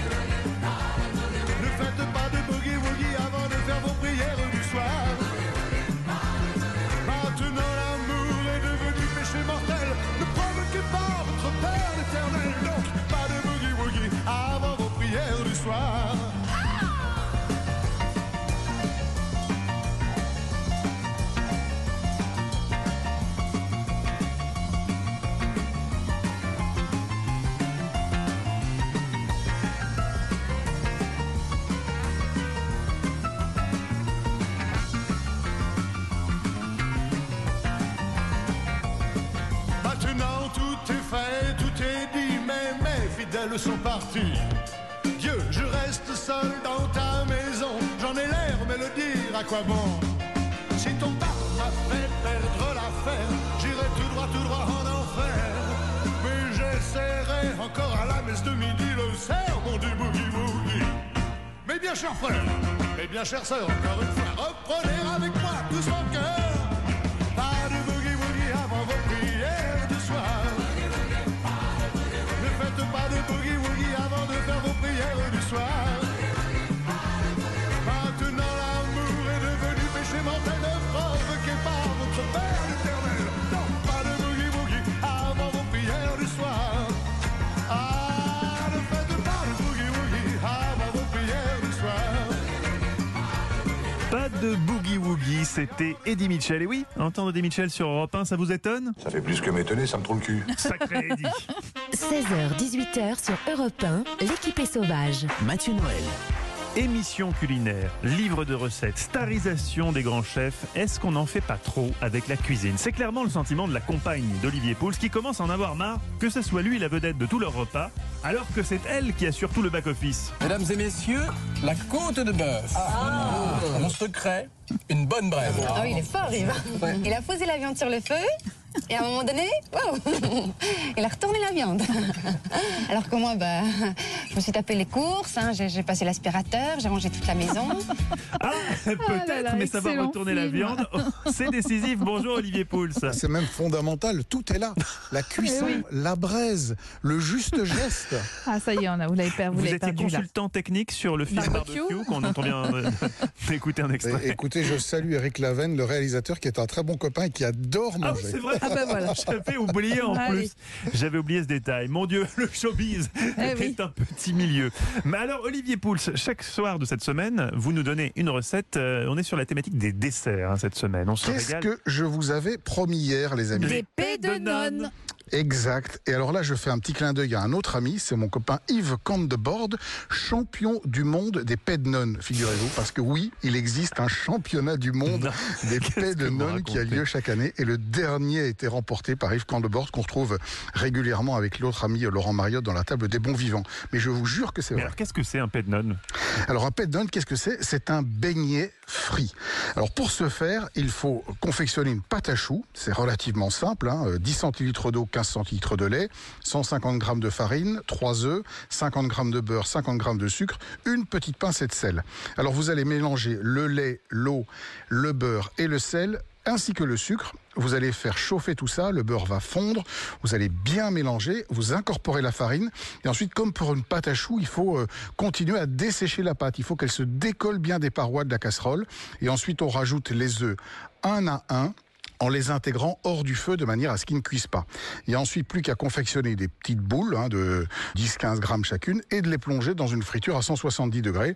Ne faites pas de boogie-woogie avant de faire vos prières du soir. Maintenant l'amour est devenu péché mortel. Ne provoquez pas votre Père éternel. Donc pas de boogie-woogie avant vos prières du soir. Maintenant tout est fait, tout est dit, mais mes fidèles sont partis. Dieu, je reste seul dans ta maison. J'en ai l'air, mais le dire à quoi bon? Si ton pape m'a fait perdre l'affaire, j'irai tout droit en enfer. Mais j'essaierai encore à la messe de midi le sermon du boogie-woogie. Mes bien chers frères, mes bien chères sœurs, encore une fois, reprenez avec moi tous en cœur. Pas de de Boogie Woogie, c'était Eddie Mitchell. Et oui, entendre Eddie Mitchell sur Europe 1, ça vous étonne? Ça fait plus que m'étonner, ça me trouve le cul. Sacré Eddie. 16h, 18h sur Europe 1, l'équipe est sauvage. Mathieu Noël. Émission culinaire, livre de recettes, starisation des grands chefs, est-ce qu'on n'en fait pas trop avec la cuisine? C'est clairement le sentiment de la compagne d'Olivier Pouls qui commence à en avoir marre que ce soit lui la vedette de tous leurs repas, alors que c'est elle qui assure tout le back-office. Mesdames et messieurs, la côte de bœuf. Mon secret, une bonne brève. Ah oui, il est fort, Yves. Il a posé la viande sur le feu. Et à un moment donné, wow, il a retourné la viande. Alors que moi, je me suis tapé les courses, j'ai passé l'aspirateur, j'ai rangé toute la maison. Ah, peut-être, mais savoir retourner la viande, c'est décisif. Bonjour Olivier Pouls. C'est même fondamental, tout est là. La cuisson, la braise, le juste geste. Ah ça y est, vous l'avez perdu. Vous étiez consultant technique sur le film Barbecue, qu'on entend bien écouter un extrait. Écoutez, je salue Eric Laven, le réalisateur, qui est un très bon copain et qui adore manger. Ah oui, c'est vrai. Ah ben voilà. J'avais oublié en plus. J'avais oublié ce détail. Mon Dieu, le showbiz est un petit milieu. Mais alors, Olivier Pouls, chaque soir de cette semaine, vous nous donnez une recette. On est sur la thématique des desserts cette semaine. On se régale. Qu'est-ce que je vous avais promis hier, les amis? Des pets de nonnes. Exact. Et alors là, je fais un petit clin d'œil à un autre ami, c'est mon copain Yves Candebord, champion du monde des pets de nonnes, figurez-vous, parce que oui, il existe un championnat du monde des pets de nonnes qui a lieu chaque année, et le dernier a été remporté par Yves Candebord, qu'on retrouve régulièrement avec l'autre ami Laurent Mariotte dans la table des bons vivants. Mais je vous jure que c'est vrai. Alors qu'est-ce que c'est un pet de nonne? Alors un pet de nonne, qu'est-ce que c'est? C'est un beignet frit. Alors pour ce faire, il faut confectionner une pâte à choux, c'est relativement simple, 10 centilitres d'eau, 15 centilitres de lait, 150 g de farine, 3 œufs, 50 g de beurre, 50 g de sucre, une petite pincée de sel. Alors vous allez mélanger le lait, l'eau, le beurre et le sel, ainsi que le sucre. Vous allez faire chauffer tout ça, le beurre va fondre, vous allez bien mélanger, vous incorporez la farine, et ensuite, comme pour une pâte à choux, il faut continuer à dessécher la pâte. Il faut qu'elle se décolle bien des parois de la casserole, et ensuite on rajoute les œufs un à un, en les intégrant hors du feu de manière à ce qu'ils ne cuisent pas. Il n'y a ensuite plus qu'à confectionner des petites boules de 10-15 grammes chacune et de les plonger dans une friture à 170 degrés,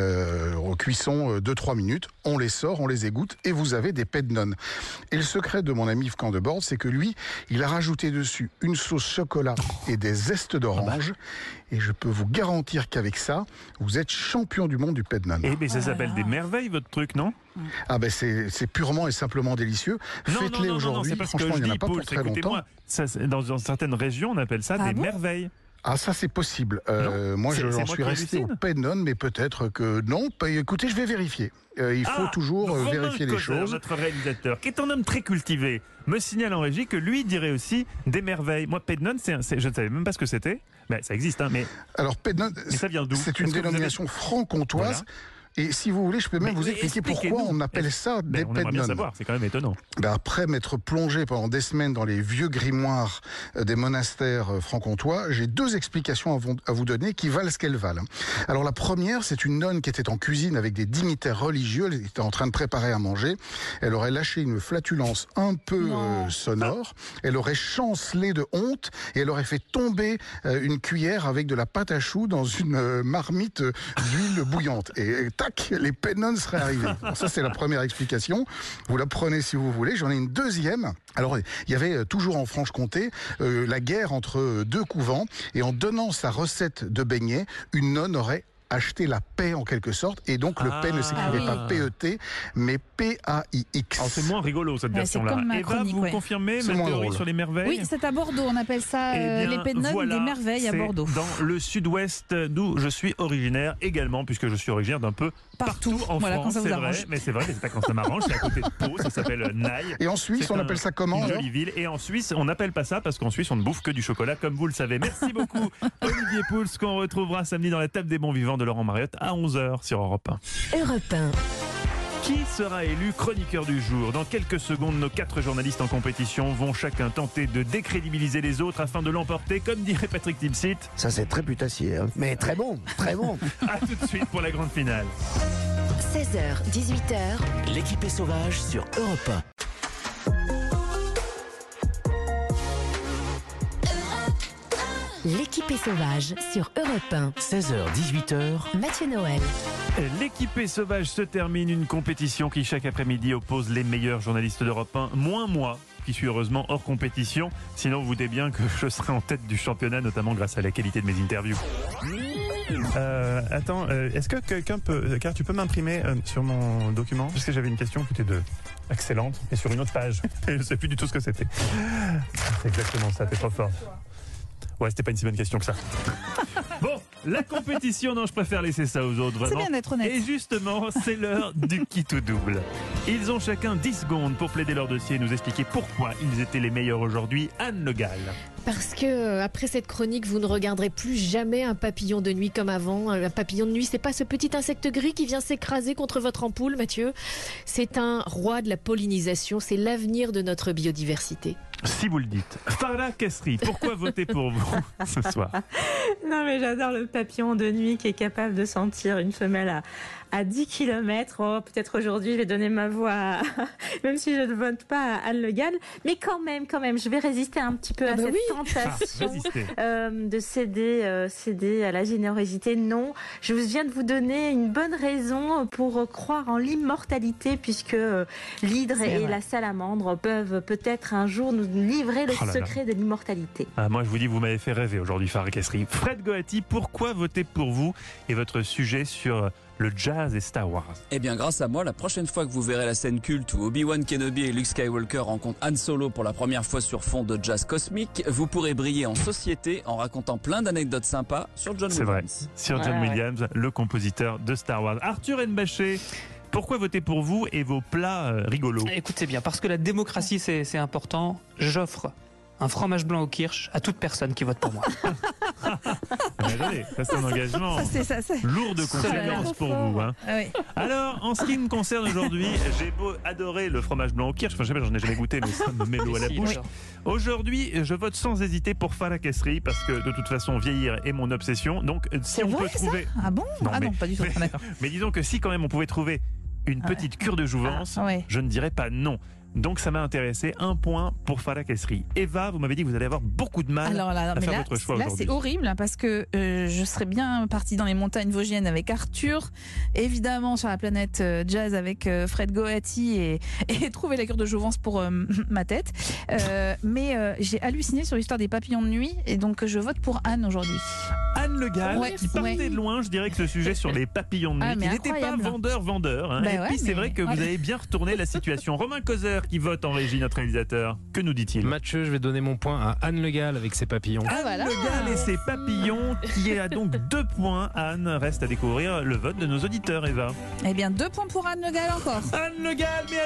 cuisson 2-3 minutes. On les sort, on les égoutte et vous avez des pets de nonnes. Et le secret de mon ami Yves Candebord, c'est que lui, il a rajouté dessus une sauce chocolat et des zestes d'orange. Et je peux vous garantir qu'avec ça, vous êtes champion du monde du pet de nonne. Eh bien, ça s'appelle des merveilles, votre truc, non? Ah ben c'est purement et simplement délicieux. Faites-les aujourd'hui. Franchement, il n'y en a pas pour très longtemps. Dans certaines régions, on appelle ça des merveilles. Ah, ça c'est possible. Moi, j'en suis resté au pet de nonne, mais peut-être que non. Écoutez, je vais vérifier. Il faut toujours vérifier les choses. Notre réalisateur, qui est un homme très cultivé, me signale en régie que lui dirait aussi des merveilles. Moi, pet de nonne, je ne savais même pas ce que c'était. Ben, ça existe, mais... Alors, pet de nonne, ça vient d'où? C'est une dénomination franc-comtoise. Voilà. Et si vous voulez, je peux même vous expliquer pourquoi on appelle ça des pets de nonne. Savoir, c'est quand même étonnant. Après m'être plongé pendant des semaines dans les vieux grimoires des monastères franc-comtois, j'ai 2 explications à vous donner qui valent ce qu'elles valent. Alors la première, c'est une nonne qui était en cuisine avec des dignitaires religieux, elle était en train de préparer à manger, elle aurait lâché une flatulence un peu sonore, elle aurait chancelé de honte et elle aurait fait tomber une cuillère avec de la pâte à choux dans une marmite d'huile bouillante. Et les pets de nonnes seraient arrivés. Alors ça, c'est la première explication. Vous la prenez si vous voulez. J'en ai une deuxième. Alors, il y avait toujours en Franche-Comté la guerre entre 2 couvents. Et en donnant sa recette de beignet, une nonne aurait acheter la paix en quelque sorte, et donc le paix ne s'écrivait pas P-E-T mais P-A-I-X. C'est moins rigolo cette version-là. Eva, vous confirmez ma théorie sur les merveilles? Oui, c'est à Bordeaux, on appelle ça les pets de nonnes des merveilles à Bordeaux. Dans le sud-ouest d'où je suis originaire également, puisque je suis originaire d'un peu partout en France, c'est vrai, mais c'est pas quand ça m'arrange, c'est à côté de Pau, ça s'appelle Naï. Et en Suisse, on appelle ça comment? Une jolie ville. Et en Suisse, on n'appelle pas ça parce qu'en Suisse, on ne bouffe que du chocolat, comme vous le savez. Merci beaucoup, Olivier Pouls, qu'on retrouvera samedi dans la table des bons vivants de Laurent Mariotte à 11h sur Europe 1. Europe 1. Qui sera élu chroniqueur du jour? Dans quelques secondes, nos 4 journalistes en compétition vont chacun tenter de décrédibiliser les autres afin de l'emporter, comme dirait Patrick Timsit. Ça, c'est très putassier, hein. Mais très bon, très bon. A tout de suite pour la grande finale. 16h, 18h. L'équipe est sauvage sur Europe 1. L'équipée sauvage sur Europe 1. 16h-18h. Mathieu Noël. L'équipée sauvage se termine, une compétition qui chaque après-midi oppose les meilleurs journalistes d'Europe 1, moins moi, qui suis heureusement hors compétition. Sinon, vous doutez bien que je serai en tête du championnat, notamment grâce à la qualité de mes interviews. Attends, est-ce que quelqu'un peut... Car tu peux m'imprimer sur mon document, parce que j'avais une question qui était excellente, et sur une autre page. Et je ne sais plus du tout ce que c'était. C'est exactement ça, t'es trop fort. Ouais, c'était pas une si bonne question que ça. Bon, la compétition, non, je préfère laisser ça aux autres, vraiment. C'est bien d'être honnête. Et justement, c'est l'heure du qui tout double. Ils ont chacun 10 secondes pour plaider leur dossier et nous expliquer pourquoi ils étaient les meilleurs aujourd'hui. Anne Le Gall. Parce que après cette chronique, vous ne regarderez plus jamais un papillon de nuit comme avant. Un papillon de nuit, c'est pas ce petit insecte gris qui vient s'écraser contre votre ampoule, Mathieu. C'est un roi de la pollinisation. C'est l'avenir de notre biodiversité. Si vous le dites. Farah Kessri, pourquoi voter pour vous ce soir? Non, mais j'adore le papillon de nuit qui est capable de sentir une femelle à 10 km. Oh, peut-être aujourd'hui, je vais donner ma voix, même si je ne vote pas à Anne Le Gall. Mais quand même, je vais résister un petit peu à cette tentation de céder à la générosité. Non, je viens de vous donner une bonne raison pour croire en l'immortalité, puisque l'hydre et la salamandre peuvent peut-être un jour nous livrer le secret de l'immortalité. Ah, moi, je vous dis, vous m'avez fait rêver aujourd'hui, Farah Kessri. Fred Goati, pourquoi voter pour vous et votre sujet sur le jazz et Star Wars? Eh bien, grâce à moi, la prochaine fois que vous verrez la scène culte où Obi-Wan Kenobi et Luke Skywalker rencontrent Han Solo pour la première fois sur fond de jazz cosmique, vous pourrez briller en société en racontant plein d'anecdotes sympas sur John Williams. C'est vrai, sur John Williams, le compositeur de Star Wars. Arthur Nbaché, pourquoi voter pour vous et vos plats rigolos? Écoutez bien, parce que la démocratie c'est important, j'offre un fromage blanc au kirsch à toute personne qui vote pour moi. Attendez, ça c'est un engagement lourd de conséquences pour vous. Hein. Ah oui. Alors, en ce qui me concerne aujourd'hui, j'ai beau adorer le fromage blanc au kirsch, enfin, je sais pas, j'en ai jamais goûté, mais ça me met l'eau à la bouche. Aujourd'hui, je vote sans hésiter pour Farah Kessri, parce que de toute façon, vieillir est mon obsession. Donc, si on peut trouver... Ah bon? Non, pas du tout. Mais disons que si quand même on pouvait trouver une petite cure de jouvence, je ne dirais pas non. Donc ça m'a intéressé. Un point pour Farah Kessri. Eva, vous m'avez dit que vous allez avoir beaucoup de mal à faire votre choix aujourd'hui. Là, c'est horrible parce que je serais bien partie dans les montagnes vosgiennes avec Arthur, évidemment sur la planète jazz avec Fred Goati et trouver la cure de jouvence pour ma tête. Mais j'ai halluciné sur l'histoire des papillons de nuit et donc je vote pour Anne aujourd'hui. Anne Le Gall, qui partait de loin, je dirais que ce sujet sur les papillons de nuit, qui n'était pas vendeur. Hein. Et puis c'est vrai que vous avez bien retourné la situation. Romain Causeur qui vote en régie, notre réalisateur. Que nous dit-il? Mathieu, je vais donner mon point à Anne Le Gall avec ses papillons. Anne Le Gall et ses papillons, qui a donc 2 points. Anne, reste à découvrir le vote de nos auditeurs, Eva. Eh bien, 2 points pour Anne Le Gall encore. Anne Le Gall, mais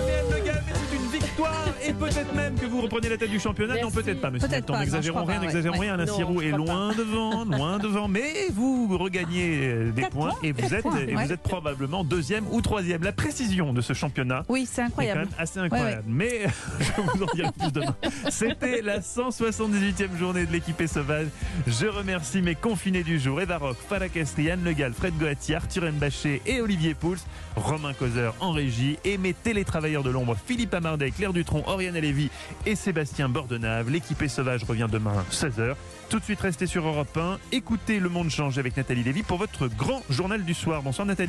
c'est une victoire. Et peut-être même que vous reprenez la tête du championnat. Merci. Non, peut-être pas, monsieur Nathan. N'exagérons rien. Alain Non, Sirou est je crois loin devant. Mais vous regagnez des points et vous êtes probablement 2e ou 3e. La précision de ce championnat. Oui, c'est incroyable. Est quand même assez incroyable. Mais je vous en dirai plus demain. C'était la 178e journée de l'équipée sauvage. Je remercie mes confinés du jour: Eva Rock, Farah Kessri, Anne Le Gall, Fred Goati, Arthur Nbaché et Olivier Pouls, Romain Causeur en régie et mes télétravailleurs de l'ombre Philippe Amardet, Claire Dutronc, Oriane Lévy et Sébastien Bordenave. L'équipée sauvage revient demain 16h. Tout de suite, restez sur Europe 1. Écoutez Le Monde change avec Nathalie Lévy pour votre grand journal du soir. Bonsoir Nathalie.